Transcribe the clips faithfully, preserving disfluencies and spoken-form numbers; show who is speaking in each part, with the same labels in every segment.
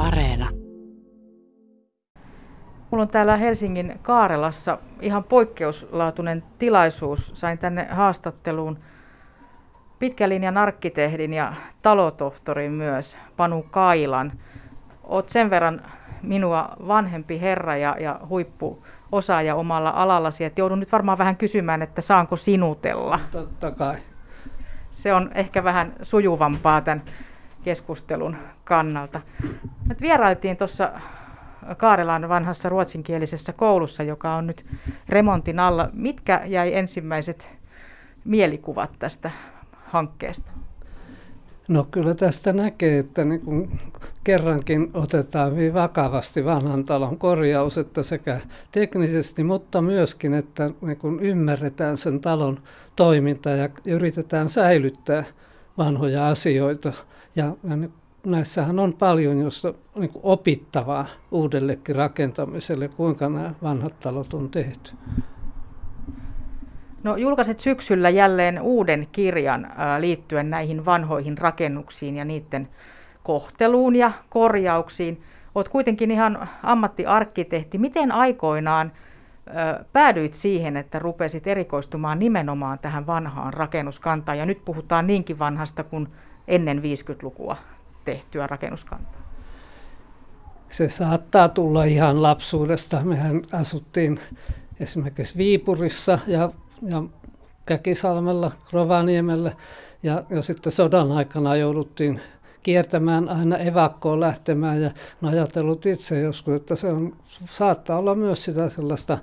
Speaker 1: Areena.
Speaker 2: Mulla on täällä Helsingin Kaarelassa ihan poikkeuslaatuinen tilaisuus. Sain tänne haastatteluun pitkän linjan arkkitehdin ja talotohtorin myös, Panu Kailan. Oot sen verran minua vanhempi herra ja, ja huippuosaaja omalla alallasi, että joudun nyt varmaan vähän kysymään, että saanko sinutella.
Speaker 3: Totta kai.
Speaker 2: Se on ehkä vähän sujuvampaa tämän keskustelun kannalta. Me vierailtiin tuossa Kaarelan vanhassa ruotsinkielisessä koulussa, joka on nyt remontin alla. Mitkä jäi ensimmäiset mielikuvat tästä hankkeesta?
Speaker 3: No kyllä tästä näkee, että niin kun kerrankin otetaan hyvin vakavasti vanhan talon korjaus, että sekä teknisesti, mutta myöskin, että niin kun ymmärretään sen talon toiminta ja yritetään säilyttää vanhoja asioita. Ja, ja näissähän on paljon josta, niin kuin opittavaa uudellekin rakentamiselle, kuinka nämä vanhat talot on tehty.
Speaker 2: No, julkaiset syksyllä jälleen uuden kirjan ää, liittyen näihin vanhoihin rakennuksiin ja niiden kohteluun ja korjauksiin. Olet kuitenkin ihan ammattiarkkitehti. Miten aikoinaan ää, päädyit siihen, että rupesit erikoistumaan nimenomaan tähän vanhaan rakennuskantaan? Ja nyt puhutaan niinkin vanhasta kuin ennen viisikymmentälukua tehtyä rakennuskantaa.
Speaker 3: Se saattaa tulla ihan lapsuudesta. Mehän asuttiin esimerkiksi Viipurissa ja, ja Käkisalmella, Rovaniemellä ja, ja sitten sodan aikana jouduttiin kiertämään aina evakkoon lähtemään ja olen ajatellut itse joskus, että se on, saattaa olla myös sitä sellaista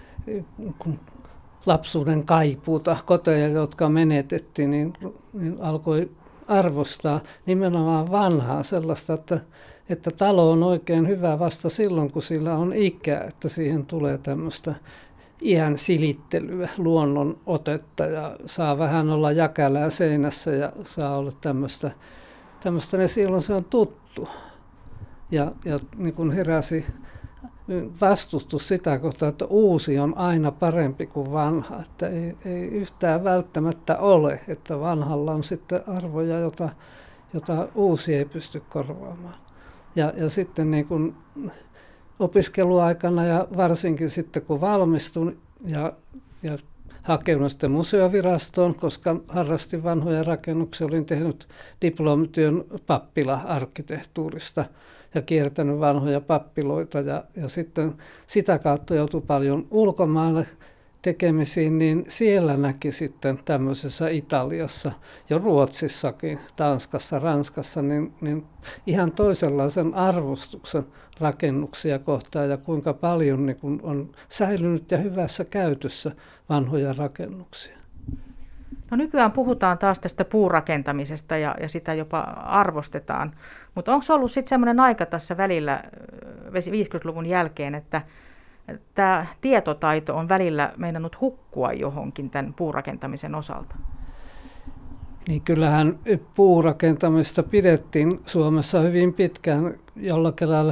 Speaker 3: lapsuuden kaipuuta, koteja, jotka menetettiin, niin, niin alkoi arvostaa nimenomaan vanhaa sellaista, että, että talo on oikein hyvä vasta silloin, kun sillä on ikää, että siihen tulee tämmöistä iän silittelyä, luonnon otetta ja saa vähän olla jäkälää seinässä ja saa olla tämmöistä, tämmöistä niin silloin se on tuttu. Ja, ja niin kun heräsi vastustus sitä kohtaa, että uusi on aina parempi kuin vanha, että ei, ei yhtään välttämättä ole, että vanhalla on sitten arvoja, jota, jota uusi ei pysty korvaamaan. Ja, ja sitten niin kun opiskeluaikana ja varsinkin sitten kun valmistun ja, ja hakeudun sitten museovirastoon, koska harrastin vanhoja rakennuksia, olin tehnyt diplomityön pappila-arkkitehtuurista ja kiertänyt vanhoja pappiloita ja, ja sitten sitä kautta joutui paljon ulkomaille tekemisiin, niin siellä näki sitten tämmöisessä Italiassa, jo Ruotsissakin, Tanskassa, Ranskassa, niin, niin ihan toisenlaisen arvostuksen rakennuksia kohtaan ja kuinka paljon niin kun on säilynyt ja hyvässä käytössä vanhoja rakennuksia.
Speaker 2: No, nykyään puhutaan taas tästä puurakentamisesta ja, ja sitä jopa arvostetaan, mutta onko ollut sitten semmoinen aika tässä välillä viisikymmentäluvun jälkeen, että tämä tietotaito on välillä meinannut hukkua johonkin tämän puurakentamisen osalta?
Speaker 3: Niin kyllähän puurakentamista pidettiin Suomessa hyvin pitkään jollakin lailla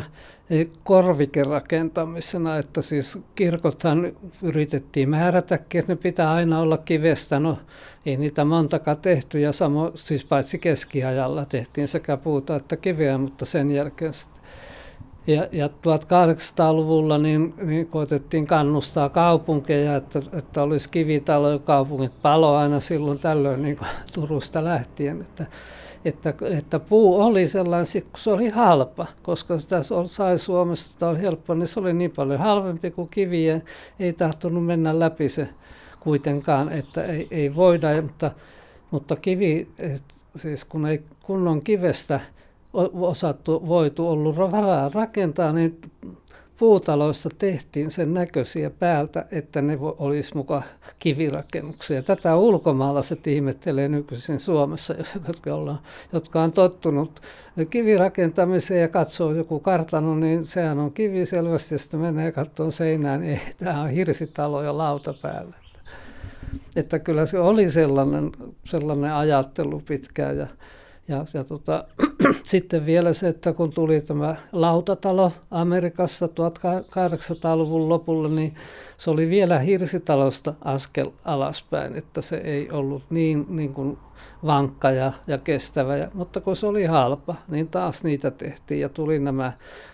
Speaker 3: korvikerakentamisena, että siis kirkothan yritettiin määrätäkin, että ne pitää aina olla kivestä. No ei niitä montakaan tehty ja samo, siis paitsi keskiajalla tehtiin sekä puuta että kiveä, mutta sen jälkeen sitten. Ja, ja tuhatkahdeksansataaluvulla niin, niin koetettiin kannustaa kaupunkeja, että, että olisi kivitaloja, kaupungit palo aina silloin tällöin niin kuin Turusta lähtien. Että, että, että puu oli sellainen, kun se oli halpa, koska sitä sai Suomessa, että oli helppo, niin se oli niin paljon halvempi kuin kiviä. Ei tahtonut mennä läpi se kuitenkaan, että ei, ei voida, mutta, mutta kivi, siis kun ei kunnon kivestä osattu, voitu ollut varaa rakentaa, niin puutaloista tehtiin sen näköisiä päältä, että ne olisi mukaan kivirakennuksia. Tätä ulkomaalaiset ihmettelee nykyisin Suomessa, jotka, ollaan, jotka on tottunut kivirakentamiseen ja katsoo joku kartano, niin sehän on kivi selvästi, ja sitten menee katsomaan seinään, niin ei, tämä on hirsitalo ja lauta päällä. Että kyllä se oli sellainen, sellainen ajattelu pitkään ja Ja, ja tota, sitten vielä se, että kun tuli tämä lautatalo Amerikassa tuhatkahdeksansataaluvun lopulla, niin se oli vielä hirsitalosta askel alaspäin, että se ei ollut niin, niin kuin vankka ja, ja kestävä. Ja, mutta kun se oli halpa, niin taas niitä tehtiin ja tuli nämä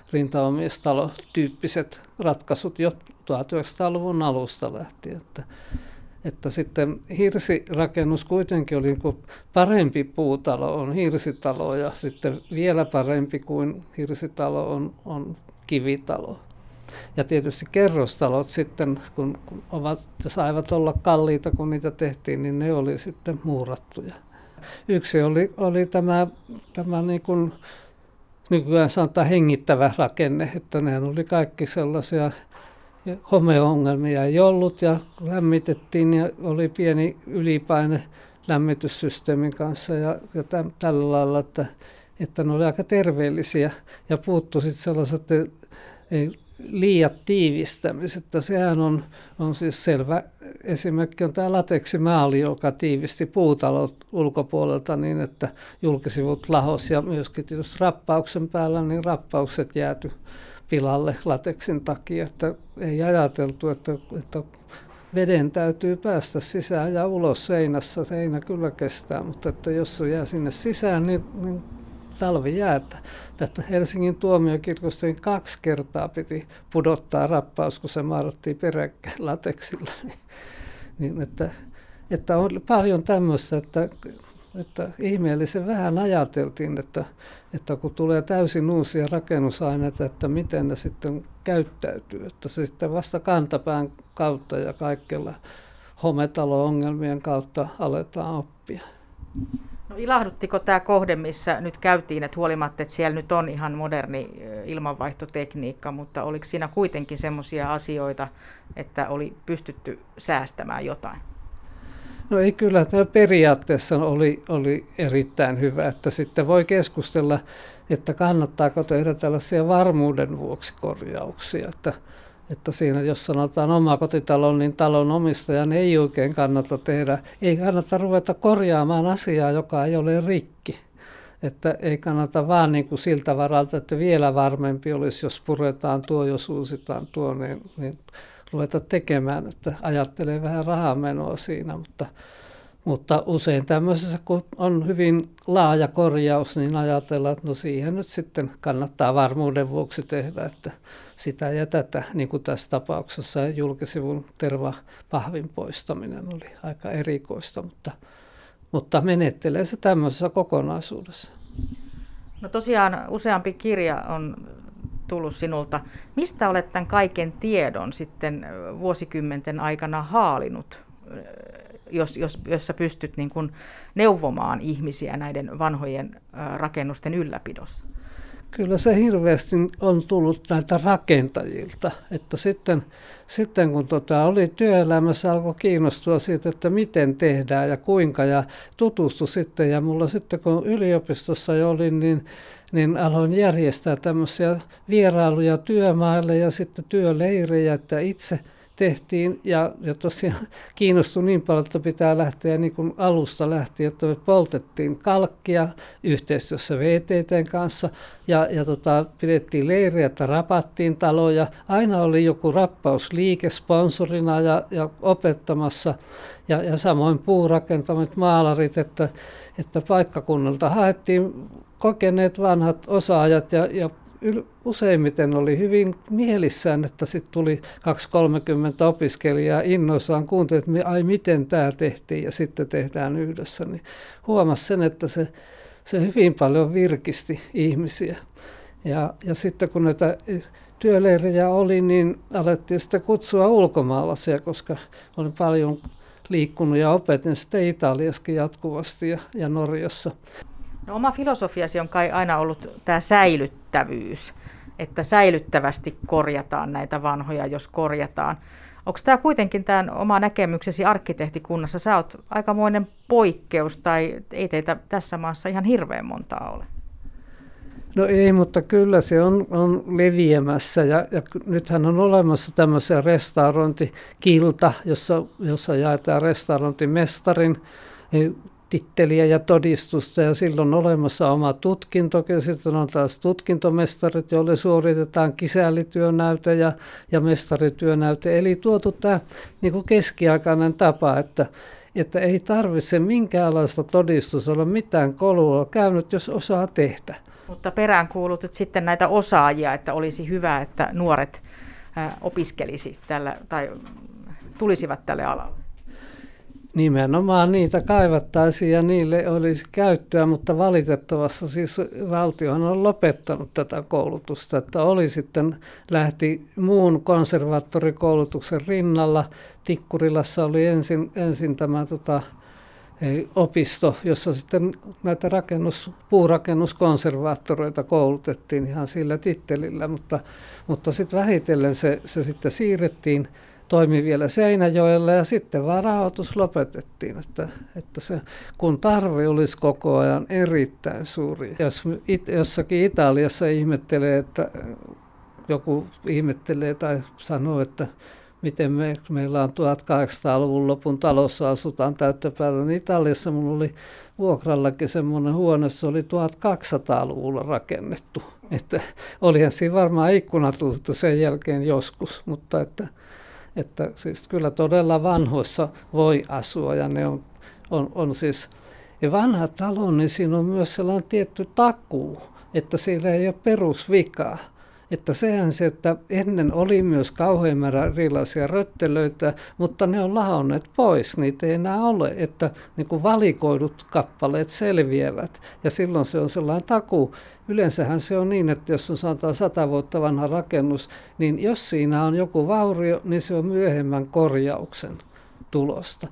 Speaker 3: rintamamiestalotyyppiset ratkaisut jo tuhatyhdeksänsataaluvun alusta lähtien. Että, että sitten hirsirakennus kuitenkin oli niin kuin parempi puutalo on hirsitalo ja sitten vielä parempi kuin hirsitalo on, on kivitalo. Ja tietysti kerrostalot sitten, kun, kun ovat, saivat olla kalliita, kun niitä tehtiin, niin ne oli sitten muurattuja. Yksi oli, oli tämä, tämä niin kuin nykyään sanotaan hengittävä rakenne, että nehän oli kaikki sellaisia, homeongelmia ei ollut ja lämmitettiin ja oli pieni ylipaine lämmityssysteemin kanssa ja, ja täm, tällä lailla, että, että ne oli aika terveellisiä ja puuttui sitten sellaiset ei, liiat tiivistämiset. Sehän on, on siis selvä esimerkki on tämä lateksimaali, joka tiivisti puutalot ulkopuolelta niin, että julkisivut lahos ja myöskin tietysti rappauksen päällä, niin rappaukset jääty pilalle lateksin takia, että ei ajateltu, että, että veden täytyy päästä sisään ja ulos seinässä. Seinä kyllä kestää, mutta että jos se jää sinne sisään, niin, niin talvi jäätä. Tätä Helsingin tuomiokirkosta kaksi kertaa piti pudottaa rappaus, kun se maarattiin peräkkäin lateksilla. Niin, että, että on paljon tämmöistä, että Että ihmeellisen vähän ajateltiin, että, että kun tulee täysin uusia rakennusaineita, että miten ne sitten käyttäytyy. Että se sitten vasta kantapään kautta ja kaikilla hometalo-ongelmien kautta aletaan oppia.
Speaker 2: No ilahduttiko tämä kohde, missä nyt käytiin, että huolimatta, että siellä nyt on ihan moderni ilmanvaihtotekniikka, mutta oliko siinä kuitenkin semmoisia asioita, että oli pystytty säästämään jotain?
Speaker 3: No ei kyllä, tämä periaatteessa oli, oli erittäin hyvä, että sitten voi keskustella, että kannattaako tehdä tällaisia varmuuden vuoksi korjauksia, että, että siinä jos sanotaan omakotitalon, niin talon omistajan ei oikein kannata tehdä, ei kannata ruveta korjaamaan asiaa, joka ei ole rikki. Että ei kannata vaan niin kuin siltä varalta, että vielä varmempi olisi, jos puretaan tuo, jos uusitaan tuo, niin, niin ruveta tekemään, että ajattelee vähän rahamenoa siinä, mutta, mutta usein tämmöisessä, kun on hyvin laaja korjaus, niin ajatellaan, että no siihen nyt sitten kannattaa varmuuden vuoksi tehdä, että sitä ja tätä, niin kuin tässä tapauksessa julkisivun tervapahvin poistaminen oli aika erikoista, mutta, mutta menettelee se tämmöisessä kokonaisuudessa.
Speaker 2: No tosiaan useampi kirja on tullut sinulta. Mistä olet tämän kaiken tiedon sitten vuosikymmenten aikana haalinut, jos, jos, jos sä pystyt niin kuin neuvomaan ihmisiä näiden vanhojen rakennusten ylläpidossa?
Speaker 3: Kyllä se hirveästi on tullut näiltä rakentajilta, että sitten, sitten kun tota oli työelämässä, alkoi kiinnostua siitä, että miten tehdään ja kuinka ja tutustui sitten. Ja mulla sitten kun yliopistossa jo olin, niin, niin aloin järjestää tämmöisiä vierailuja työmaille ja sitten työleirejä, että itse tehtiin ja, ja tosiaan kiinnostui niin paljon, että pitää lähteä niin kuin alusta lähtien, että me poltettiin kalkkia yhteistyössä V T T:n kanssa ja, ja tota, pidettiin leirejä, että rapattiin taloja. Aina oli joku rappausliike sponsorina ja, ja opettamassa ja, ja samoin puurakentamat maalarit, että, että paikkakunnalta haettiin kokeneet vanhat osaajat ja, ja useimmiten oli hyvin mielissään, että sitten tuli kaksikymmentä kolmekymmentä opiskelijaa innoissaan kuuntelivat, että ai miten tämä tehtiin ja sitten tehdään yhdessä. Niin huomasi sen, että se, se hyvin paljon virkisti ihmisiä. Ja, ja sitten kun näitä työleirejä oli, niin alettiin sitten kutsua ulkomaalaisia, koska olin paljon liikkunut ja opetin sitten Italiassakin jatkuvasti ja, ja Norjassa.
Speaker 2: No, oma filosofiasi on kai aina ollut tämä säilyttävyys, että säilyttävästi korjataan näitä vanhoja, jos korjataan. Onko tämä kuitenkin tämän oma näkemyksesi arkkitehtikunnassa? Sä oot aikamoinen poikkeus, tai ei teitä tässä maassa ihan hirveän montaa ole?
Speaker 3: No ei, mutta kyllä se on, on leviämässä ja, ja nythän on olemassa tämmöisiä restaurointikilta, jossa, jossa jaetaan restaurointimestarin titteliä ja todistusta ja silloin on olemassa oma tutkinto, ja sitten on taas tutkintomestarit, joille suoritetaan kisällityönäyte ja, ja mestarityönäyte. Eli tuotu tämä niin kuin keskiaikainen tapa, että, että ei tarvitse minkäänlaista todistusta olla mitään koululla käynyt, jos osaa tehdä.
Speaker 2: Mutta peräänkuulutit sitten näitä osaajia, että olisi hyvä, että nuoret ää, opiskelisi tällä, tai tulisivat tälle alalle.
Speaker 3: Nimenomaan niitä kaivattaisiin ja niille olisi käyttöä, mutta valitettavasti siis valtiohan on lopettanut tätä koulutusta, että oli sitten lähti muun konservaattorikoulutuksen rinnalla. Tikkurilassa oli ensin, ensin tämä tota, opisto, jossa sitten näitä rakennus, puurakennuskonservaattoreita koulutettiin ihan sillä tittelillä, mutta, mutta sitten vähitellen se, se sitten siirrettiin, toimi vielä Seinäjoella ja sitten vaan rahoitus lopetettiin, että, että se, kun tarve olisi koko ajan erittäin suuri. Jos it, jossakin Italiassa ihmettelee, että joku ihmettelee tai sanoo, että miten me, meillä on tuhatkahdeksansataaluvun lopun talossa asutaan täyttä päätä, niin Italiassa minulla oli vuokrallakin semmoinen huone, se oli tuhatkaksisataaluvulla rakennettu. Että olihan siinä varmaan ikkuna tultu sen jälkeen joskus, mutta että Että siis kyllä todella vanhoissa voi asua ja ne on, on, on siis, ja vanha talo, niin siinä on myös sellainen tietty takuu, että siellä ei ole perusvikaa. Että sehän se, että ennen oli myös kauhean määrä erilaisia röttelöitä, mutta ne on lahonneet pois, niitä ei enää ole, että niin kuin valikoidut kappaleet selviävät ja silloin se on sellainen takuu. Yleensähän se on niin, että jos on sanotaan sata vuotta vanha rakennus, niin jos siinä on joku vaurio, niin se on myöhemmän korjauksen tulosta.